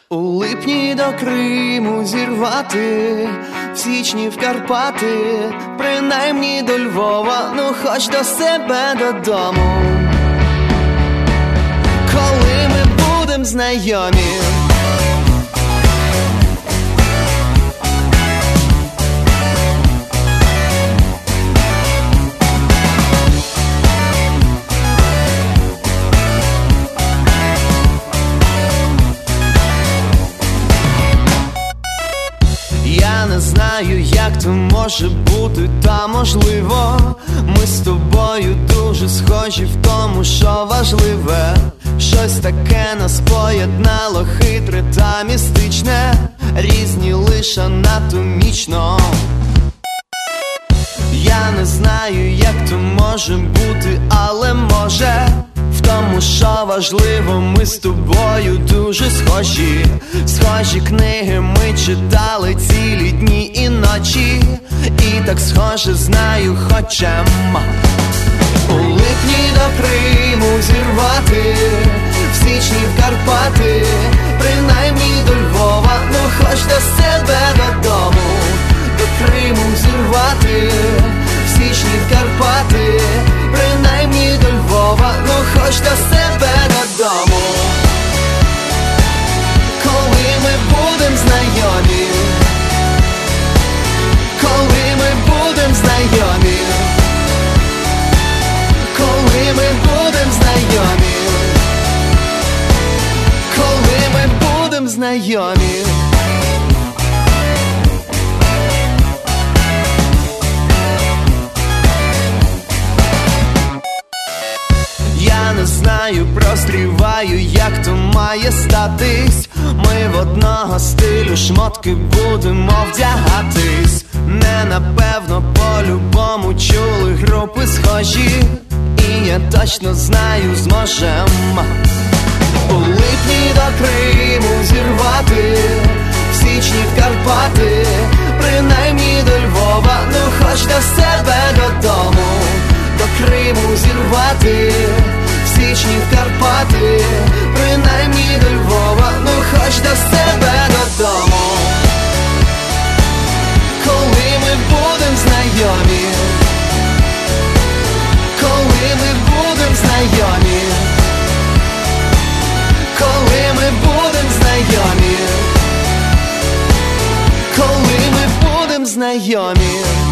У липні до Криму зірвати, в січні в Карпати, принаймні до Львова, ну хоч до себе додому. Коли ми будем знайомі, я не знаю, як то може бути, та можливо ми з тобою дуже схожі в тому, що важливе. Щось таке нас поєднало, хитре та містичне, різні лише анатомічно. Я не знаю, як то може бути, але може в тому, що важливо, ми з тобою дуже схожі. Схожі книги ми читали цілі дні і ночі, і так схоже знаю, хочем у липні до Криму зірвати, в січні в Карпати, принаймні до Львова, ну хоч до себе додому. До Криму зірвати, в січні в Карпати, принаймні до Львова, ну хоч до себе додому. Коли ми будем знайомі, коли ми будем знайомі, коли ми будем знайомі, коли ми будем знайомі. Я не знаю, простріваю, як то має статись. Ми в одного стилю шмотки будемо вдягатись. Не напевно, по-любому чули групи схожі, і я точно знаю, зможем у липні до Криму зірвати, в січні в Карпати, принаймні до Львова, ну хоч до себе додому. До Криму зірвати, в січні в Карпати, принаймні до Львова, ну хоч до себе додому. Коли ми будем знайомі, коли ми будем знайомі, коли ми будем знайомі, коли ми будем знайомі.